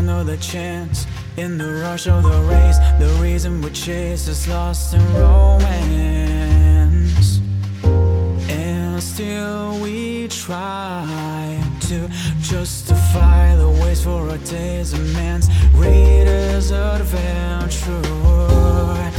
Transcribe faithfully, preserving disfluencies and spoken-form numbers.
another chance in the rush of the race. The reason we chase is lost in romance, and still we try to justify the waste for our days and man's raiders of adventure.